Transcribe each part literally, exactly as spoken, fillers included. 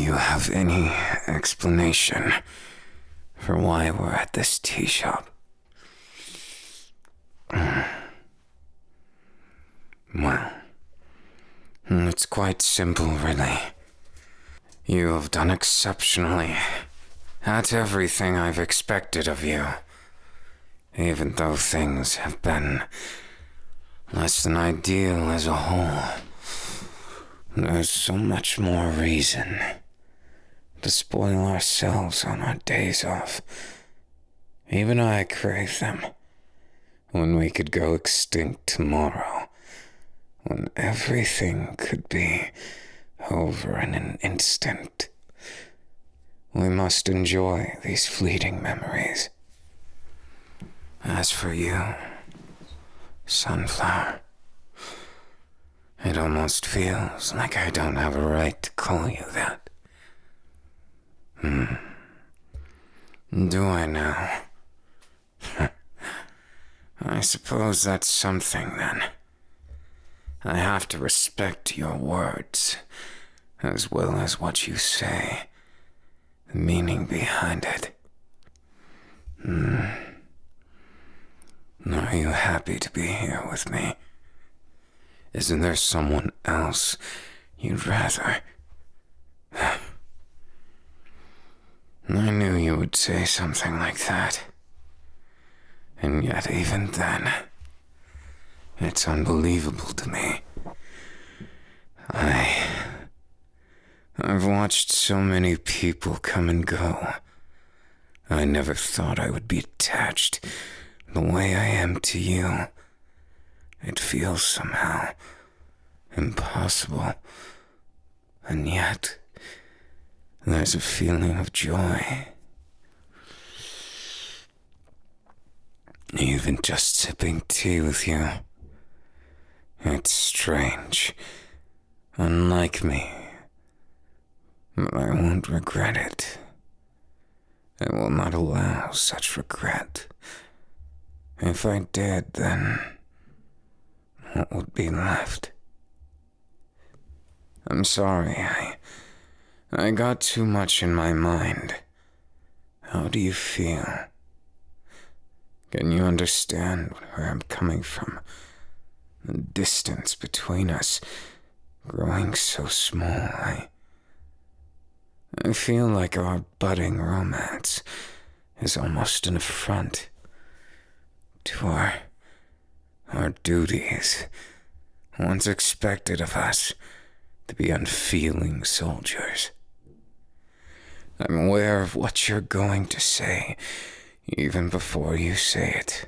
you have any explanation for why we're at this tea shop? Well, it's quite simple, really. You have done exceptionally at everything I've expected of you, even though things have been less than ideal as a whole. There's so much more reason to spoil ourselves on our days off. Even I crave them, when we could go extinct tomorrow, when everything could be over in an instant. We must enjoy these fleeting memories. As for you, Sunflower, it almost feels like I don't have a right to call you that. Hmm. Do I now? I suppose that's something, then. I have to respect your words, as well as what you say, the meaning behind it. Hmm. Are you happy to be here with me? Isn't there someone else you'd rather? I knew you would say something like that. And yet even then, it's unbelievable to me. I... I've watched so many people come and go. I never thought I would be attached the way I am to you. It feels somehow impossible. And yet, there's a feeling of joy. Even just sipping tea with you. It's strange. Unlike me. But I won't regret it. I will not allow such regret. If I did, then what would be left? I'm sorry, I... I got too much in my mind. How do you feel? Can you understand where I'm coming from? The distance between us growing so small, I... I feel like our budding romance is almost an affront to our... our duties, once expected of us to be unfeeling soldiers. I'm aware of what you're going to say, even before you say it.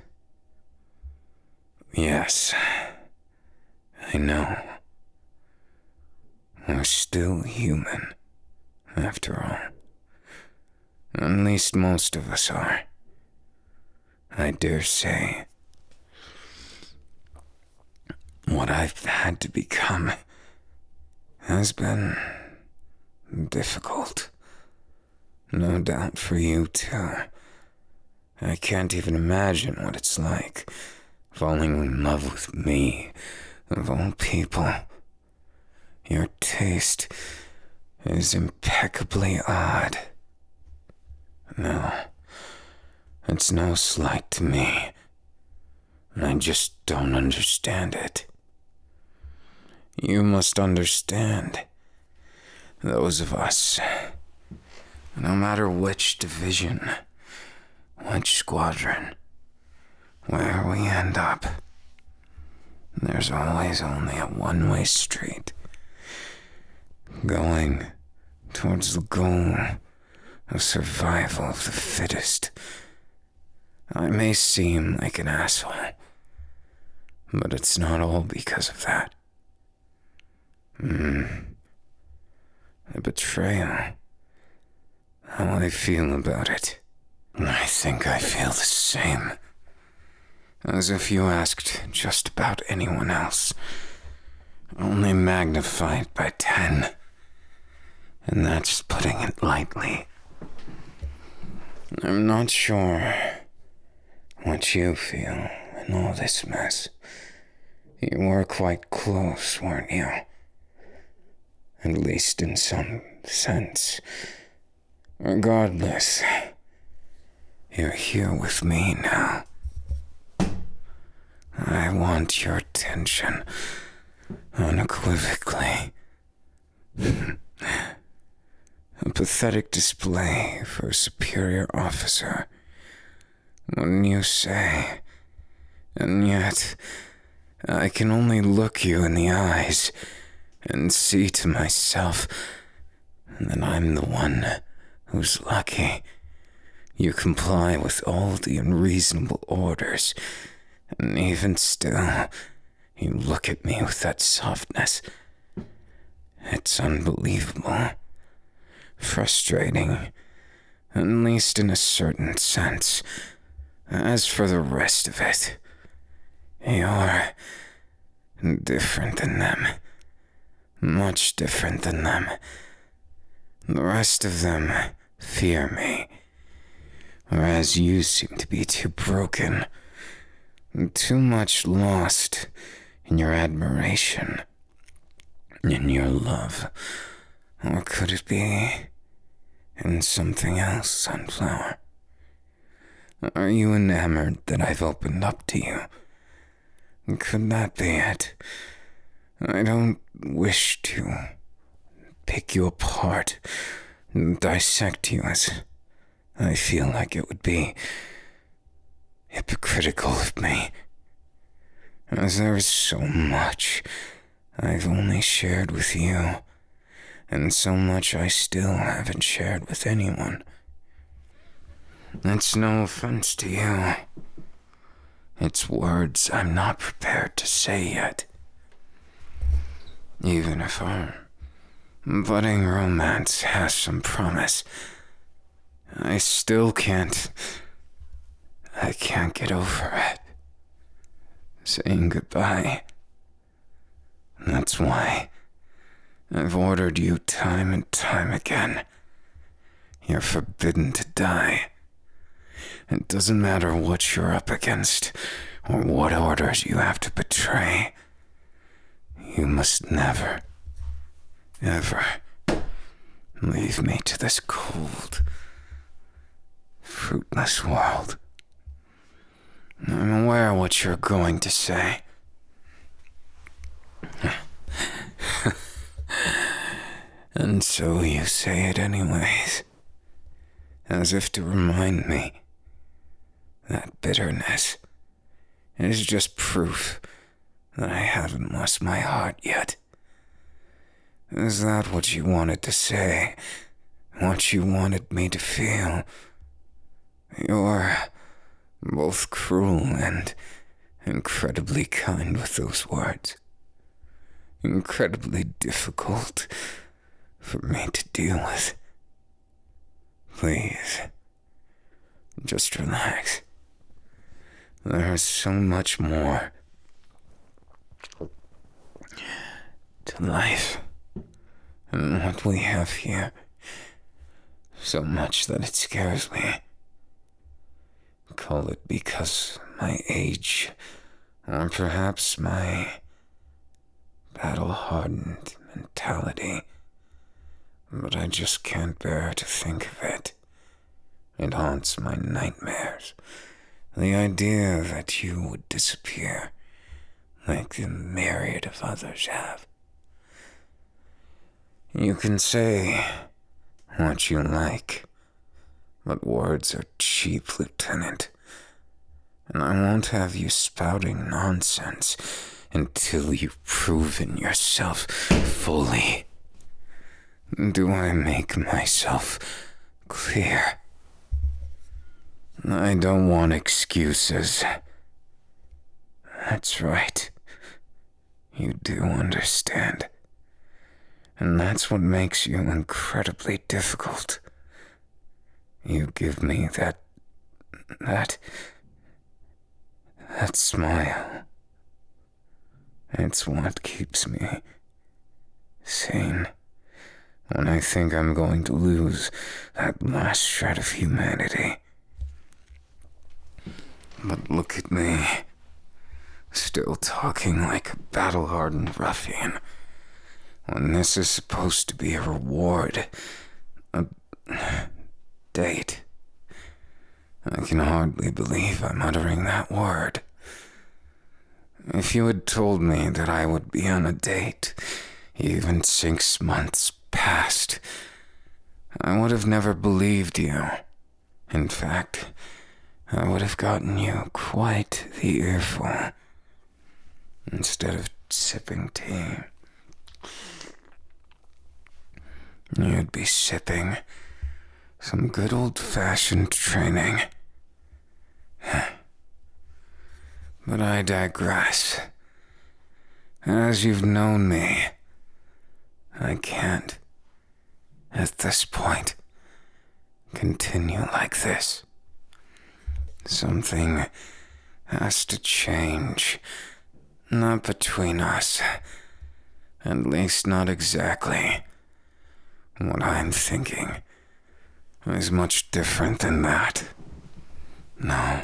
Yes, I know. We're still human, after all. At least most of us are. I dare say. What I've had to become has been difficult. No doubt for you, too. I can't even imagine what it's like, falling in love with me, of all people. Your taste is impeccably odd. No, it's no slight to me. I just don't understand it. You must understand. Those of us, no matter which division, which squadron, where we end up, there's always only a one-way street, going towards the goal of survival of the fittest. I may seem like an asshole, but it's not all because of that. Hmm. The betrayal. How I feel about it. I think I feel the same. As if you asked just about anyone else. Only magnified by ten. And that's putting it lightly. I'm not sure what you feel in all this mess. You were quite close, weren't you? At least in some sense. Regardless, you're here with me now. I want your attention, unequivocally. A pathetic display for a superior officer, wouldn't you say? And yet, I can only look you in the eyes and see to myself that I'm the one who's lucky. You comply with all the unreasonable orders, and even still, you look at me with that softness. It's unbelievable. Frustrating, at least in a certain sense. As for the rest of it, you're different than them. Much different than them. The rest of them fear me, whereas you seem to be too broken, too much lost in your admiration, in your love. Or could it be in something else, Sunflower? Are you enamored that I've opened up to you? Could that be it? I don't wish to pick you apart, dissect you, as I feel like it would be hypocritical of me, as there is so much I've only shared with you, and so much I still haven't shared with anyone. It's no offense to you. It's words I'm not prepared to say yet. Even if our budding romance has some promise, I still can't... I can't get over it. Saying goodbye. That's why I've ordered you time and time again. You're forbidden to die. It doesn't matter what you're up against, or what orders you have to betray. You must never, ever leave me to this cold, fruitless world. I'm aware what you're going to say. And so you say it anyways, as if to remind me that bitterness is just proof that I haven't lost my heart yet. Is that what you wanted to say? What you wanted me to feel? You're both cruel and incredibly kind with those words. Incredibly difficult for me to deal with. Please, just relax. There's so much more to life than what we have here. So much that it scares me. Call it because my age, or perhaps my battle-hardened mentality. But I just can't bear to think of it. It haunts my nightmares. The idea that you would disappear, like the myriad of others have. You can say what you like, but words are cheap, Lieutenant. And I won't have you spouting nonsense until you've proven yourself fully. Do I make myself clear? I don't want excuses. That's right. You do understand. And that's what makes you incredibly difficult. You give me that... that... that smile. It's what keeps me sane when I think I'm going to lose that last shred of humanity. But look at me, still talking like a battle-hardened ruffian. when this is supposed to be a reward, a date. I can hardly believe I'm uttering that word. If you had told me that I would be on a date, even six months past, I would have never believed you. In fact, I would have gotten you quite the earful. Instead of sipping tea, you'd be sipping some good old-fashioned training. But I digress. As you've known me, I can't, at this point, continue like this. Something has to change. Not between us. At least not exactly. What I'm thinking is much different than that. No.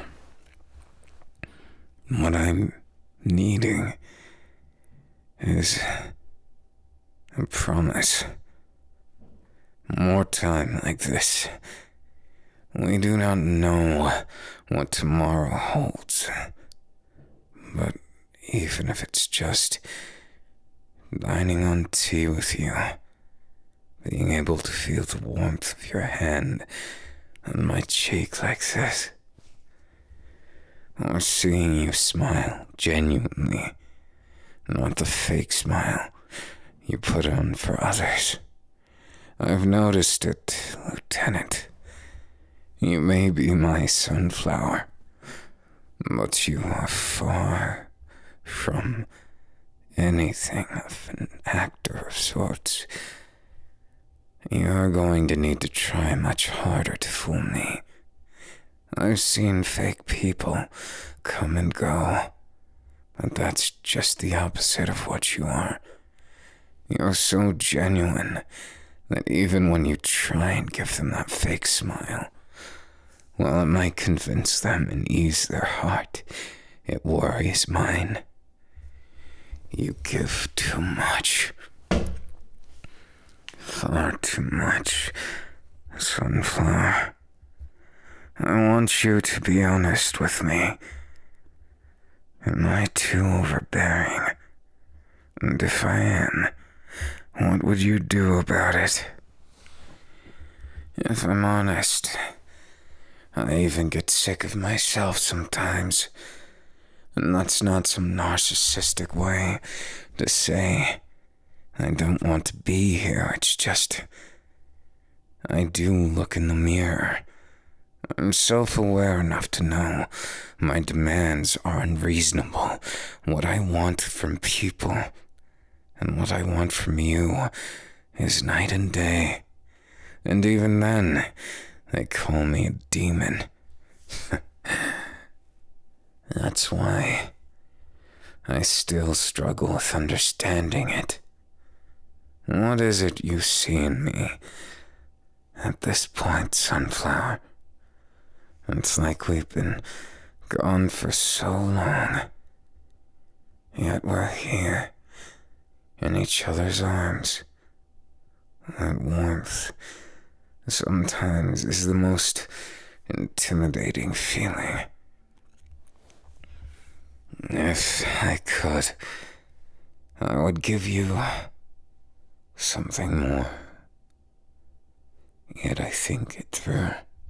What I'm needing is a promise. More time like this. We do not know what tomorrow holds. But even if it's just dining on tea with you, being able to feel the warmth of your hand on my cheek like this, or seeing you smile genuinely, not the fake smile you put on for others. I've noticed it, Lieutenant. You may be my sunflower, but you are far from anything of an actor of sorts. You're going to need to try much harder to fool me. I've seen fake people come and go, but that's just the opposite of what you are. You're so genuine that even when you try and give them that fake smile, while it might convince them and ease their heart, it worries mine. You give too much. Far too much, Sunflower. I want you to be honest with me. Am I too overbearing? And if I am, what would you do about it? If I'm honest, I even get sick of myself sometimes. And that's not some narcissistic way to say I don't want to be here. It's just, I do look in the mirror. I'm self-aware enough to know my demands are unreasonable. What I want from people and what I want from you is night and day. And even then, they call me a demon. That's why I still struggle with understanding it. What is it you see in me at this point, Sunflower? It's like we've been gone for so long, yet we're here in each other's arms. That warmth sometimes is the most intimidating feeling. If I could, I would give you something more. Yet I think it through.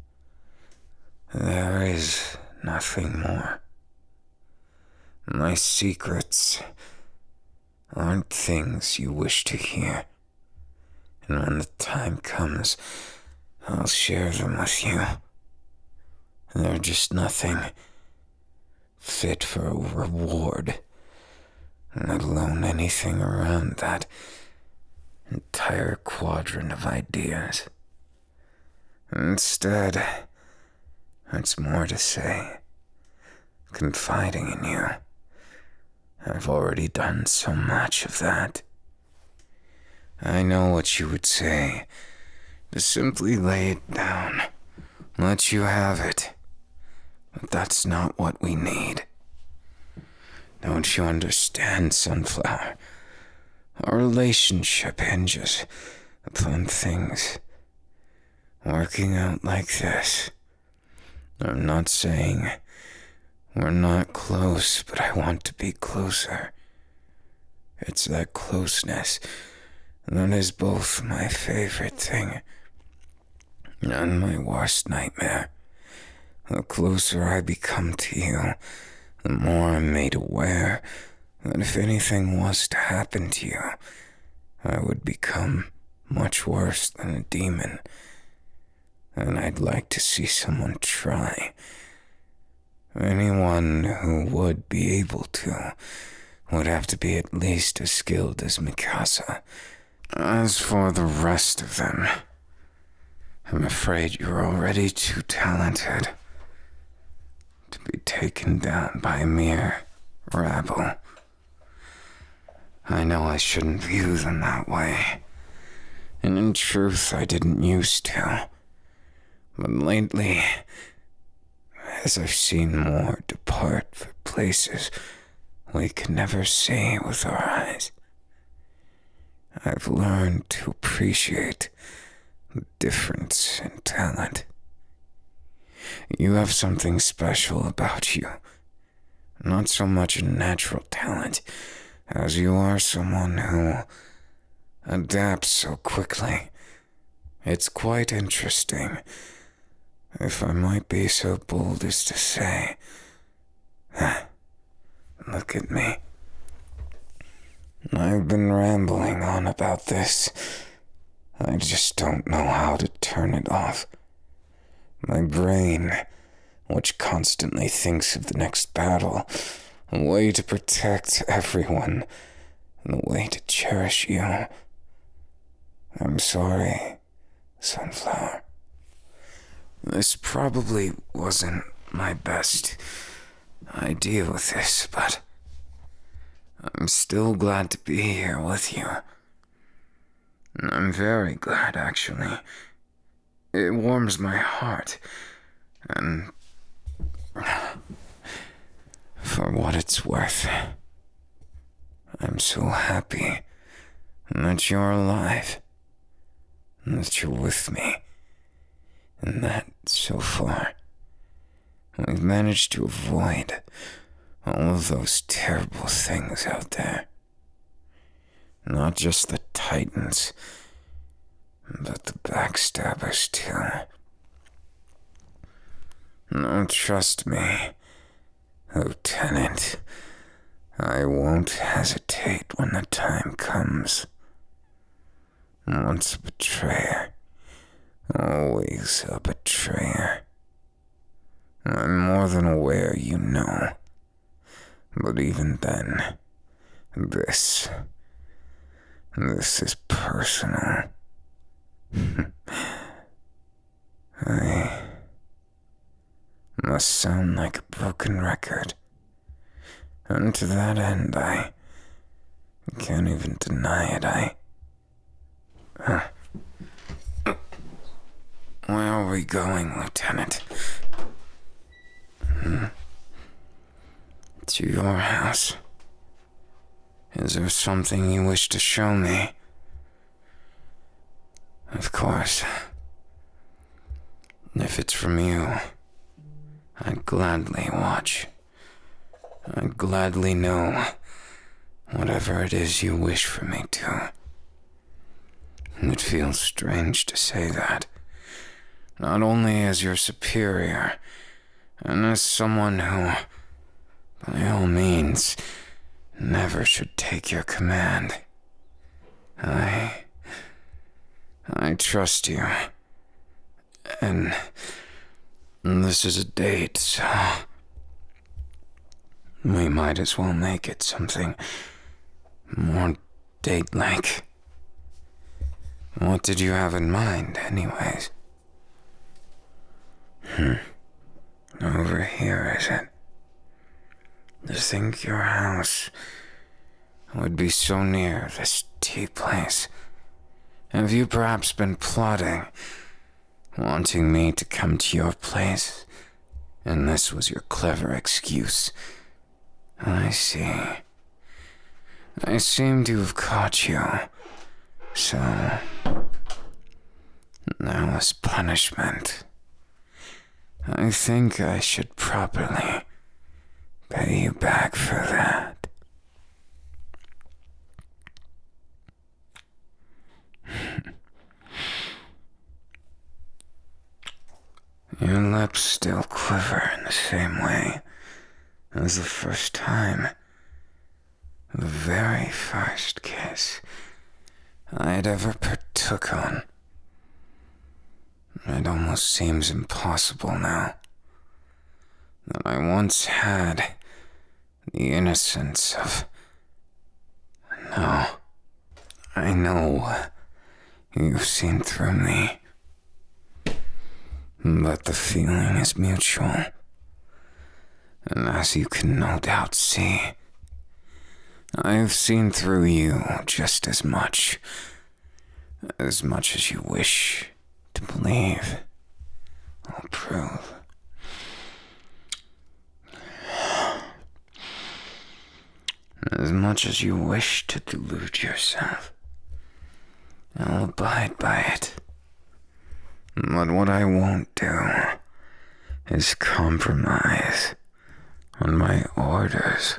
There is nothing more. My secrets aren't things you wish to hear. And when the time comes, I'll share them with you. They're just nothing fit for a reward, let alone anything around that entire quadrant of ideas. Instead, it's more to say, confiding in you. I've already done so much of that. I know what you would say, to simply lay it down, let you have it. But that's not what we need. Don't you understand, Sunflower? Our relationship hinges upon things working out like this. I'm not saying we're not close, but I want to be closer. It's that closeness that is both my favorite thing and my worst nightmare. The closer I become to you, the more I'm made aware that if anything was to happen to you, I would become much worse than a demon. And I'd like to see someone try. Anyone who would be able to would have to be at least as skilled as Mikasa. As for the rest of them, I'm afraid you're already too talented to be taken down by a mere rabble. I know I shouldn't view them that way, and in truth I didn't used to. But lately, as I've seen more depart for places we can never see with our eyes, I've learned to appreciate the difference in talent. You have something special about you. Not so much a natural talent, as you are someone who adapts so quickly. It's quite interesting, if I might be so bold as to say. Look at me. I've been rambling on about this. I just don't know how to turn it off. My brain, which constantly thinks of the next battle, a way to protect everyone, and a way to cherish you. I'm sorry, Sunflower. This probably wasn't my best idea with this, but I'm still glad to be here with you. I'm very glad, actually. It warms my heart, and for what it's worth, I'm so happy that you're alive, and that you're with me, and that, so far, we've managed to avoid all of those terrible things out there. Not just the Titans, but the backstabbers too. No, trust me, Lieutenant. I won't hesitate when the time comes. Once a betrayer, always a betrayer. I'm more than aware you know. But even then, this, this is personal. I must sound like a broken record. And to that end, I can't even deny it. I... Uh, where are we going, Lieutenant? Hmm? To your house. Is there something you wish to show me? Of course. If it's from you, I'd gladly watch. I'd gladly know whatever it is you wish for me to. It feels strange to say that, not only as your superior, and as someone who, by all means, never should take your command. I... I trust you. And this is a date, so we might as well make it something more date-like. What did you have in mind, anyways? Hmm. Over here, is it? To think your house would be so near this tea place. Have you perhaps been plotting, wanting me to come to your place, and this was your clever excuse? I see. I seem to have caught you. So, now as punishment, I think I should properly pay you back for that. Your lips still quiver in the same way as the first time. The very first kiss I'd ever partook on. It almost seems impossible now that I once had the innocence of... No, I know you've seen through me, but the feeling is mutual, and as you can no doubt see, I've seen through you just as much, as much as you wish to believe. I'll prove. As much as you wish to delude yourself, I'll abide by it. But what I won't do is compromise on my orders.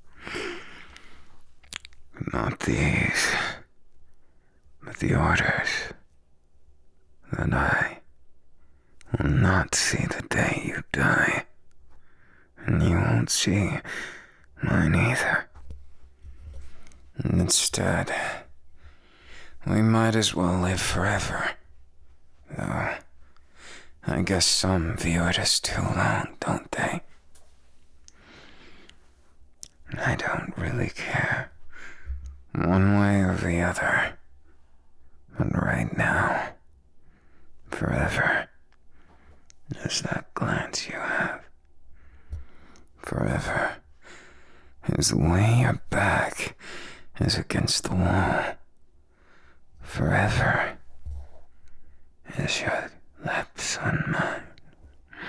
Not these, but the orders that I will not see the day you die, and you won't see mine either. Instead, we might as well live forever, though I guess some view it as too long, don't they? I don't really care, one way or the other, but right now, forever, is that glance you have. Forever is the way your back is against the wall. Forever is your lips on mine.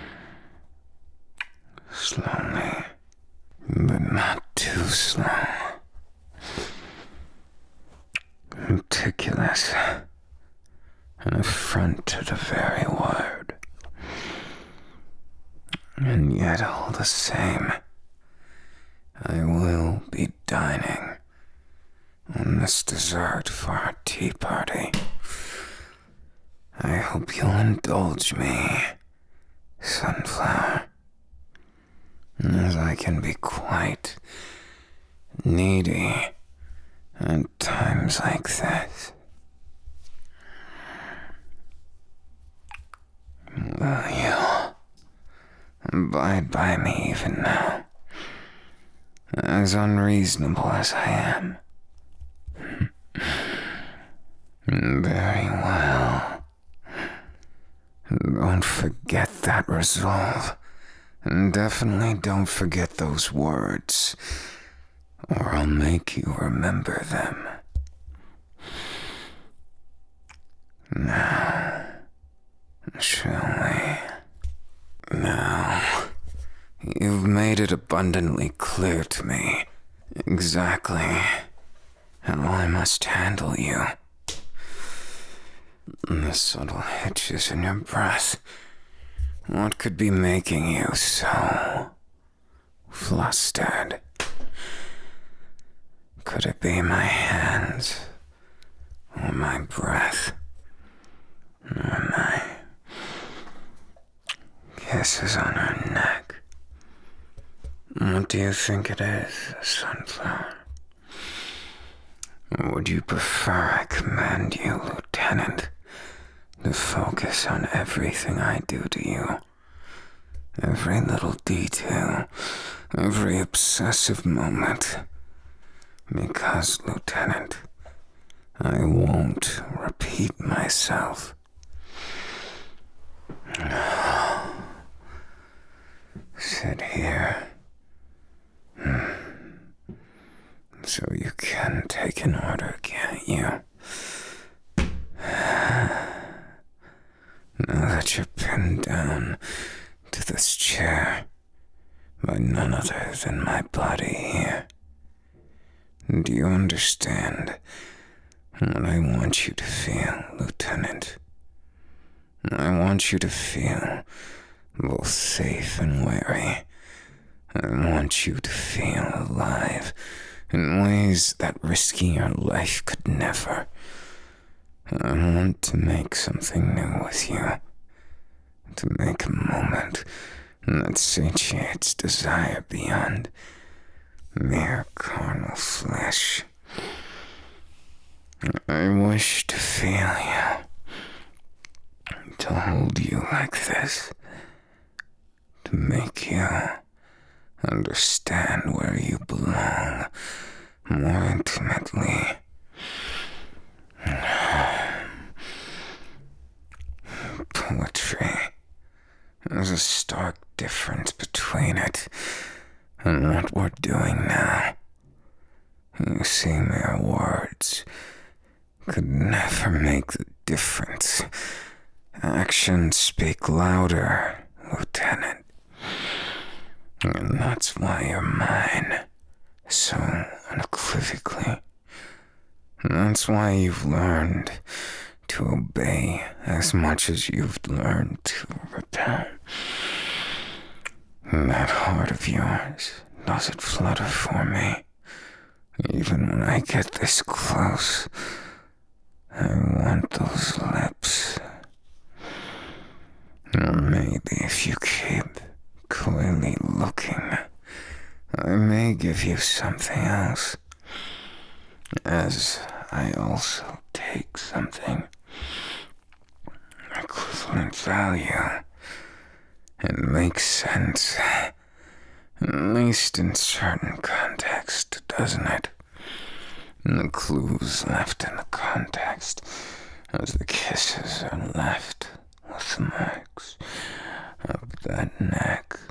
Slowly, but not too slow. Meticulous, an affront to the very word. And yet all the same, I will be dining on this dessert for our tea party. I hope you'll indulge me, Sunflower, as I can be quite needy at times like this. Will you abide by me even now, as unreasonable as I am? Very well. Don't forget that resolve, and definitely don't forget those words, or I'll make you remember them. Now, shall we? Now, you've made it abundantly clear to me exactly how I must handle you. The subtle hitches in your breath. What could be making you so flustered? Could it be my hands, or my breath, or my kisses on her neck? What do you think it is, Sunflower? Or would you prefer I command you, Lieutenant, to focus on everything I do to you? Every little detail, every obsessive moment. Because, Lieutenant, I won't repeat myself. Sit here. So you can take an order, can't you? Now that you're pinned down to this chair by none other than my body here, Do you understand what I want you to feel, Lieutenant? I want you to feel both safe and wary. I want you to feel alive in ways that risking your life could never. I want to make something new with you, to make a moment that satiates desire beyond mere carnal flesh. I wish to feel you, to hold you like this, to make you understand where you belong more intimately. Poetry. There's a stark difference between it and what we're doing now. You see, mere words could never make the difference. Actions speak louder, Lieutenant. And that's why you're mine, so unequivocally. That's why you've learned to obey as much as you've learned to repel. That heart of yours, does it flutter for me? Even when I get this close, I want those lips. Or maybe if you keep clearly looking, I may give you something else, as I also take something equivalent value. It makes sense, at least in certain context, doesn't it? And the clues left in the context, as the kisses are left with the marks of that neck.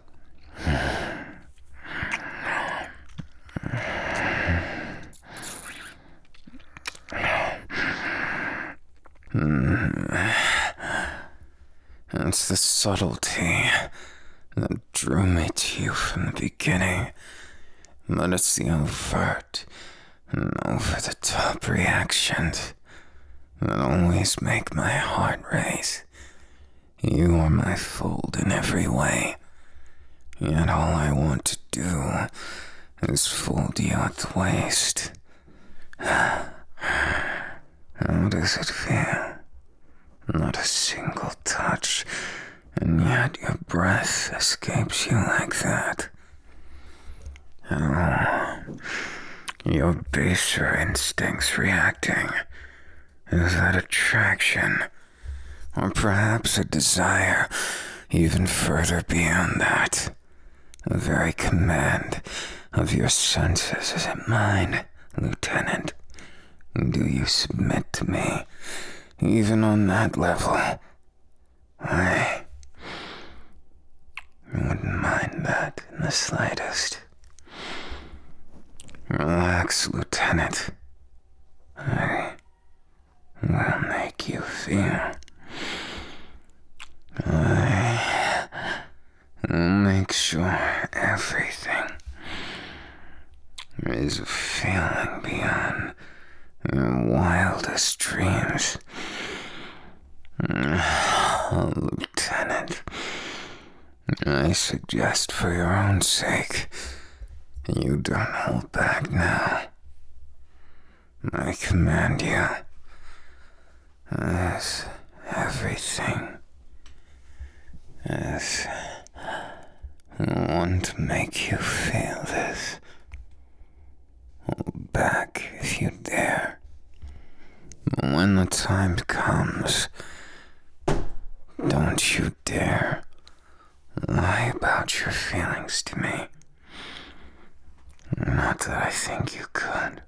It's the subtlety that drew me to you from the beginning, but it's the overt and over-the-top reactions that always make my heart race. You are my fold in every way, yet all I want to do is fold you at the waist. How does it feel? Not a single touch, and yet your breath escapes you like that. Oh, your baser instincts reacting. Is that attraction? Or perhaps a desire even further beyond that? The very command of your senses, is it mine, Lieutenant? Do you submit to me, even on that level? I wouldn't mind that in the slightest. Relax, Lieutenant. I will make you feel. I will make sure everything is a feeling beyond your wildest dreams. Oh, Lieutenant, I suggest for your own sake, you don't hold back now. I command you, as everything, as I want to make you feel this. Hold back if you dare. But when the time comes, don't you dare lie about your feelings to me. Not that I think you could.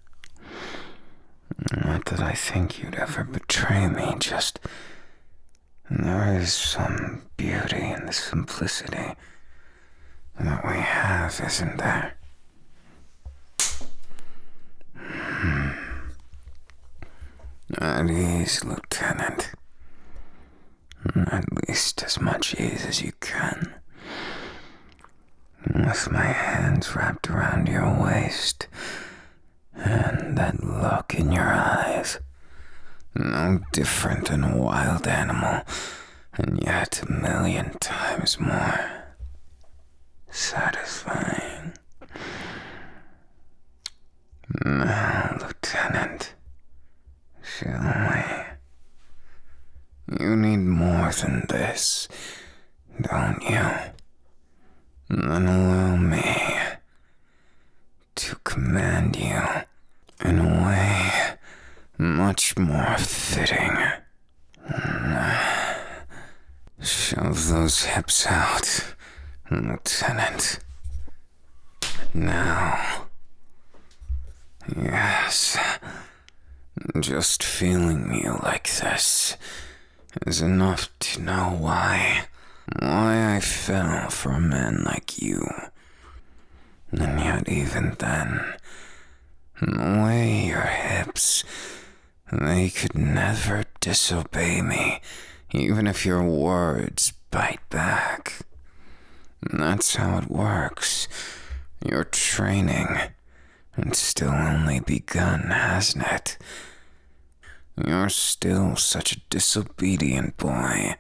Not that I think you'd ever betray me, just there is some beauty in the simplicity that we have, isn't there? Hmm. At ease, Lieutenant. At least as much ease as you can. With my hands wrapped around your waist, And that look in your eyes, no different than a wild animal, and yet a million times more satisfying. Now, Lieutenant, shall we? You need more than this, don't you? Then allow me to command you in a way much more fitting. Shove those hips out, Lieutenant. Now. Yes. Just feeling you like this is enough to know why. Why I fell for a man like you. And yet even then, the way your hips, they could never disobey me, even if your words bite back. That's how it works. Your training, it's still only begun, hasn't it? You're still such a disobedient boy.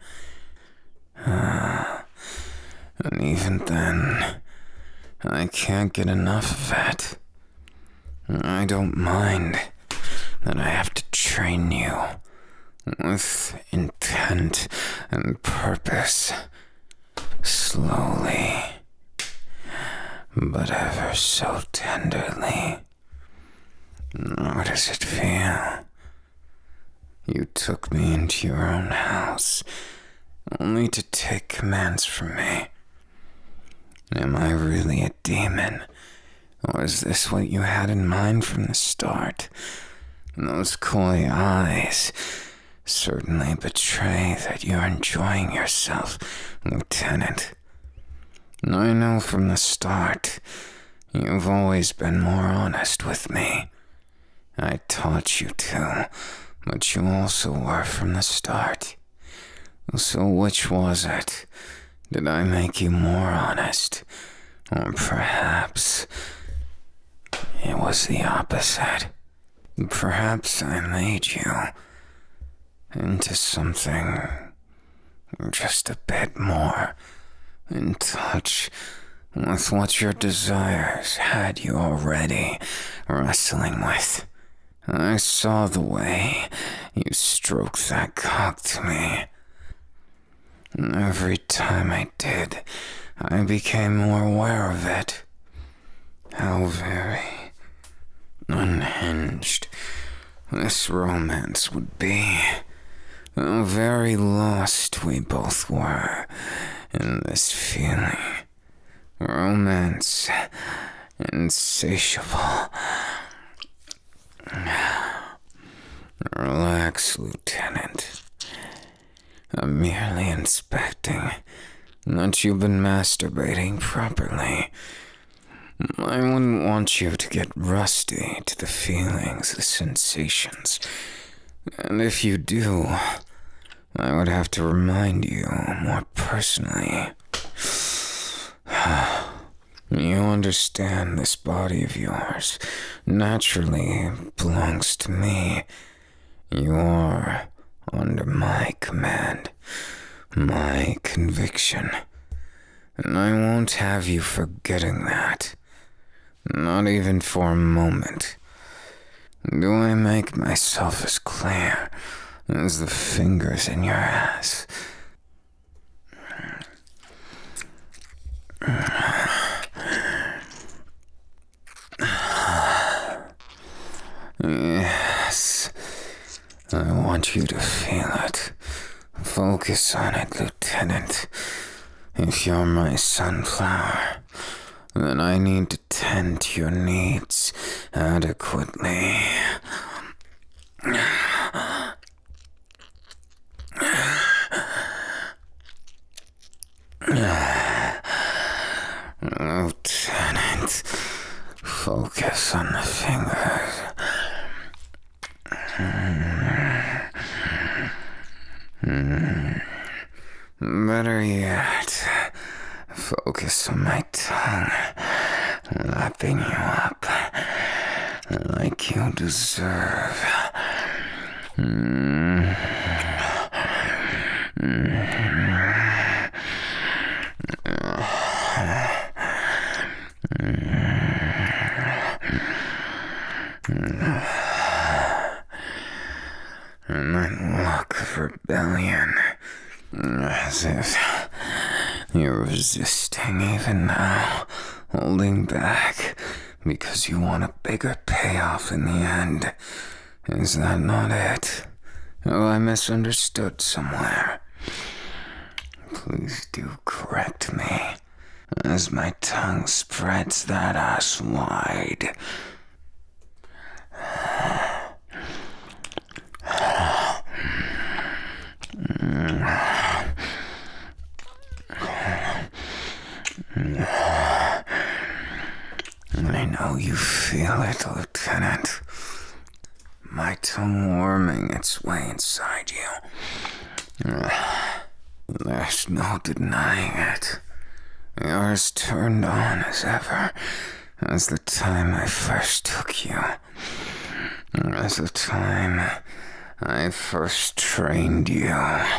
Uh, and even then, I can't get enough of it. I don't mind that I have to train you with intent and purpose, slowly, but ever so tenderly. How does it feel? You took me into your own house, only to take commands from me. Am I really a demon? Or is this what you had in mind from the start? Those coy eyes certainly betray that you're enjoying yourself, Lieutenant. I know from the start, you've always been more honest with me. I taught you to, but you also were from the start. So which was it? Did I make you more honest? Or perhaps it was the opposite. Perhaps I made you into something just a bit more in touch with what your desires had you already wrestling with. I saw the way you stroked that cock to me. And every time I did, I became more aware of it. How very unhinged this romance would be. How very lost we both were in this feeling. Romance, insatiable. Relax, Lieutenant. I'm merely inspecting that you've been masturbating properly. I wouldn't want you to get rusty to the feelings, the sensations. And if you do, I would have to remind you more personally. You understand this body of yours naturally belongs to me. You are under my command, my conviction. And I won't have you forgetting that. Not even for a moment. Do I make myself as clear as the fingers in your ass? Yes, I want you to feel it. Focus on it, Lieutenant. If you're my sunflower, then I need to tend to your needs adequately. Lieutenant, focus on the fingers. Better yet, focus on my tongue, lapping you up like you deserve. Mm. Mm. And that look of rebellion, as if you're resisting even now, holding back because you want a bigger payoff in the end. Is that not it? Oh, I misunderstood somewhere. Please do correct me, as my tongue spreads that ass wide. I know you feel it, Lieutenant. My tongue warming its way inside you. There's no denying it. You're as turned on as ever as the time I first took you. As the time I first trained you.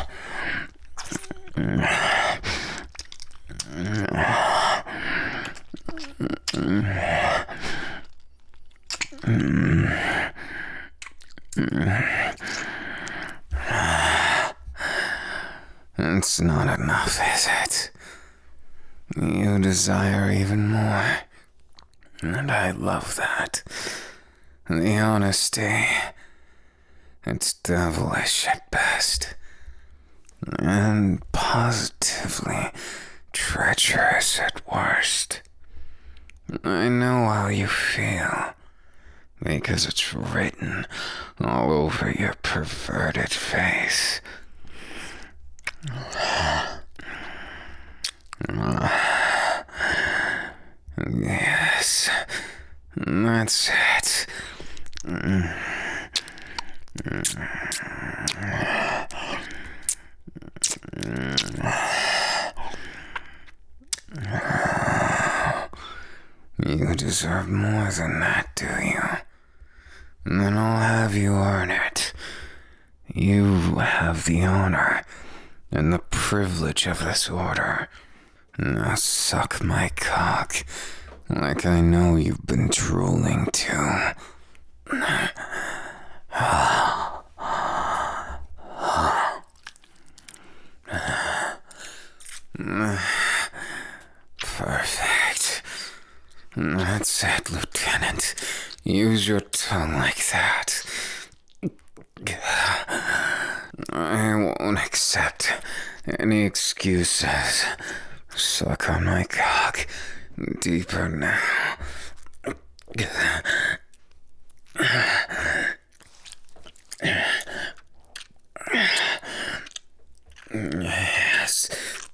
It's not enough, is it? You desire even more, and I love that. The honesty, it's devilish at best, and positively treacherous at worst. I know how you feel, because it's written all over your perverted face. Yes, that's it. You deserve more than that, do you? Then I'll have you earn it. You have the honor and the privilege of this order. Now suck my cock, like I know you've been drooling to. Perfect. That's it, Lieutenant. Use your tongue like that. I won't accept any excuses. Suck on my cock deeper now. Yes.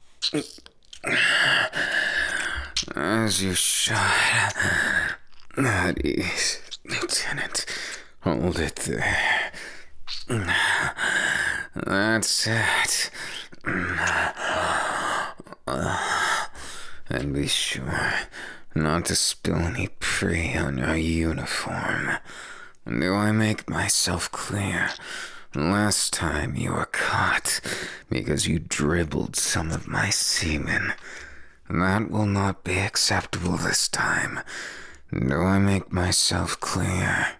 As you should. At ease, Lieutenant. Hold it there. That's it. And be sure not to spill any pre on your uniform. Do I make myself clear? Last time you were caught because you dribbled some of my semen. That will not be acceptable this time. Do I make myself clear?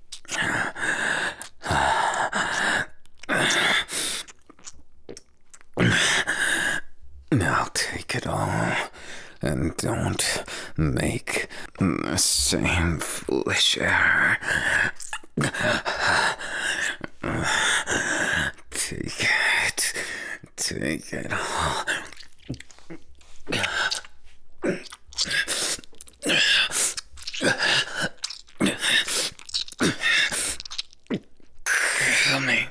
Now take it all, and don't make the same foolish error. Take it, take it all. Coming.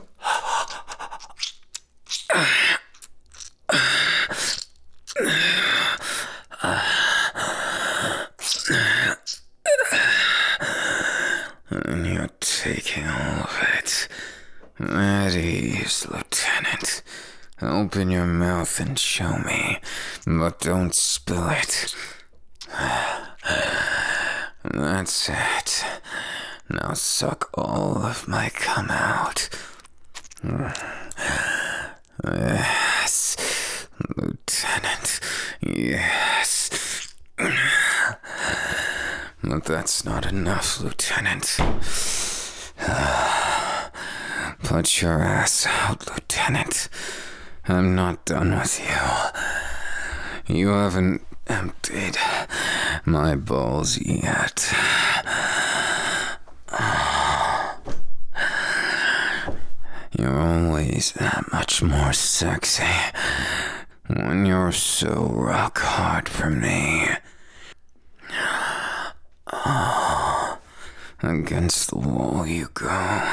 And you're taking all of it. At ease, Lieutenant. Open your mouth and show me, but don't spill it. That's it. Now suck all of my cum out. Yes, Lieutenant, yes. But that's not enough, Lieutenant. Put your ass out, Lieutenant. I'm not done with you. You haven't emptied my balls yet. You're always that much more sexy when you're so rock hard for me. Oh, against the wall you go.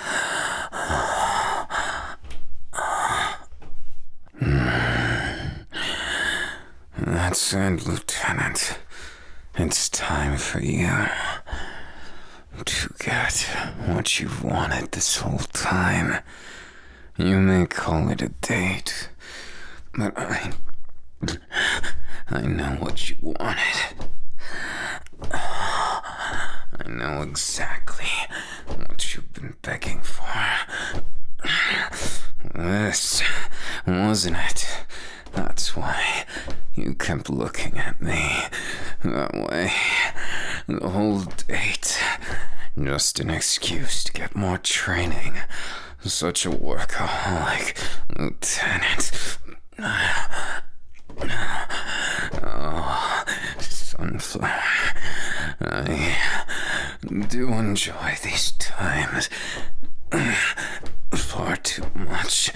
That's it, Lieutenant. It's time for you to get what you've wanted this whole time. You may call it a date, but I... I know what you wanted. I know exactly what you've been begging for. This, wasn't it? That's why you kept looking at me that way the whole date. Just an excuse to get more training. Such a workaholic, Lieutenant. Oh, Sunflower. I do enjoy these times far too much.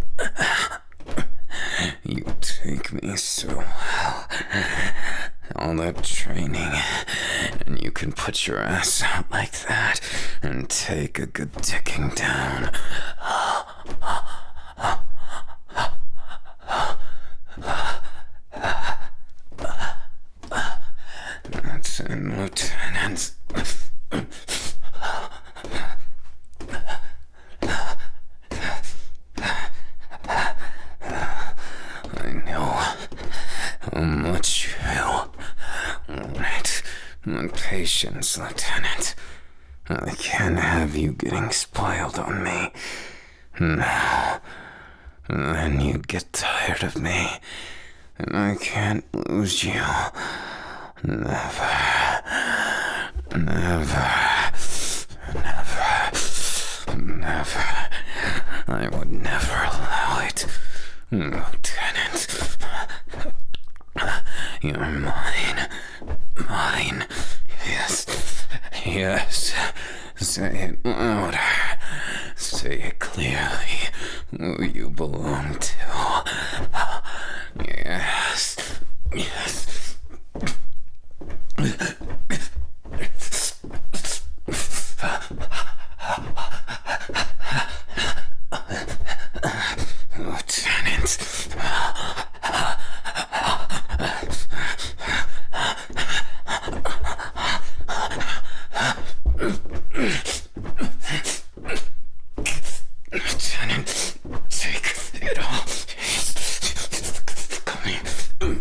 You take me so well. All that training, and you can put your ass out like that and take a good dicking down. That's it, Lieutenant. I know how much you want my patience, Lieutenant. I can't have you getting spoiled on me. No. Then you get tired of me, and I can't lose you. Never. Never. Never. Never. I would never allow it. Lieutenant. You're mine. Mine. Yes. Yes. Say it louder. Say it clearly. Who you belong to. Yes. Yes. Lieutenant. Lieutenant, take it all. Come here.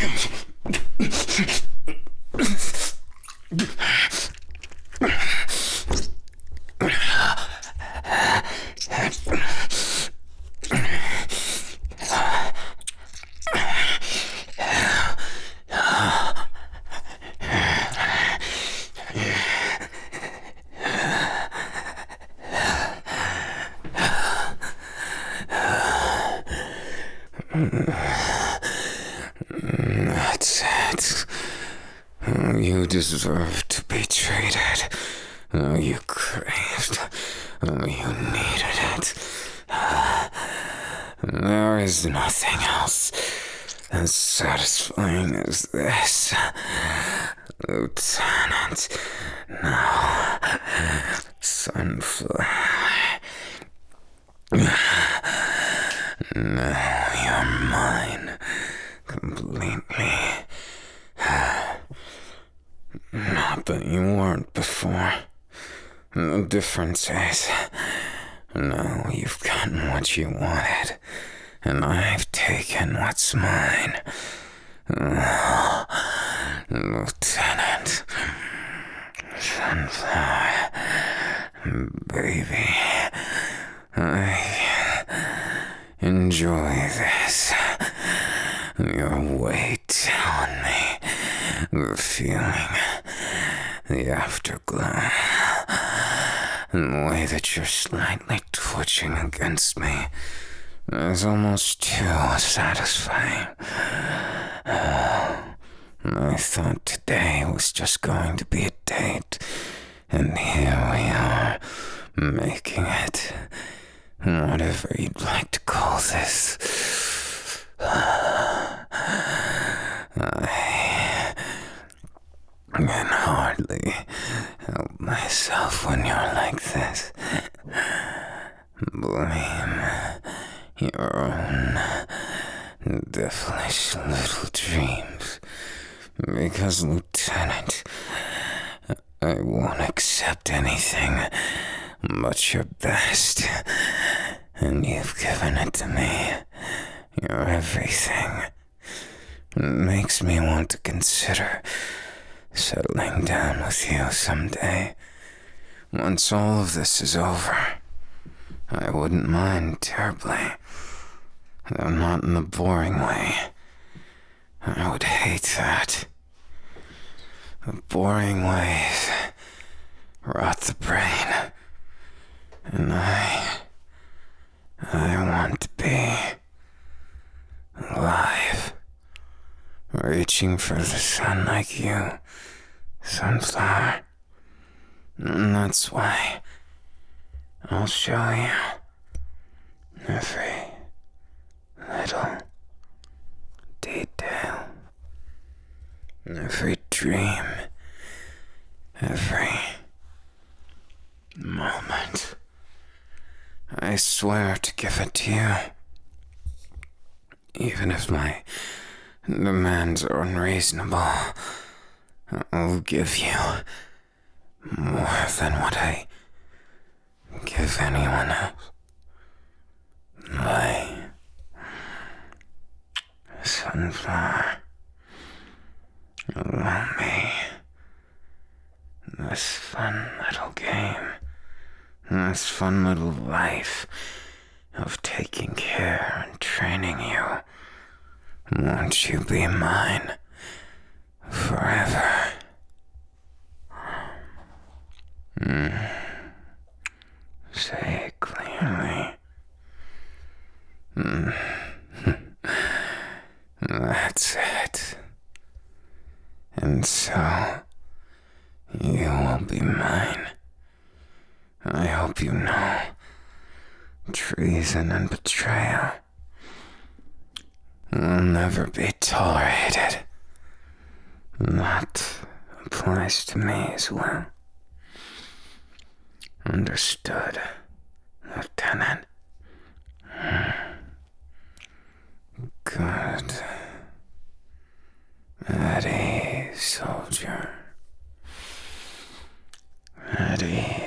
That's it. Oh, you deserve to be treated. Oh, you craved. Oh, you needed it. There is nothing else as satisfying as this. Lieutenant, now, Sunflower. Now you're mine. Completely. Not that you weren't before. The difference is, now you've gotten what you wanted, and I've taken what's mine. Oh, Lieutenant Sunflower. Baby, I enjoy this. Your weight on me, the feeling, the afterglow, and the way that you're slightly twitching against me is almost too satisfying. I thought today was just going to be a date, and here we are, making it. Whatever you'd like to call this. I can hardly help myself when you're like this. Blame your own devilish little dreams. Because, Lieutenant, I won't accept anything but your best. And you've given it to me. You're everything. It makes me want to consider settling down with you someday. Once all of this is over, I wouldn't mind terribly. Though not in the boring way. I would hate that. The boring ways rot the brain. And I... I want to be alive. Reaching for the sun like you, sunflower. And that's why I'll show you every little detail, every dream, every moment. I swear to give it to you, even if my demands are unreasonable. I'll give you more than what I give anyone else. My sunflower, allow me this fun little game, this fun little life of taking care and training you. Won't you be mine forever? Mm. Say it clearly. Mm. That's it. And so, you will be mine. I hope you know treason and betrayal will never be tolerated. That applies to me as well. Understood, Lieutenant? Good. At ease, soldier. At ease.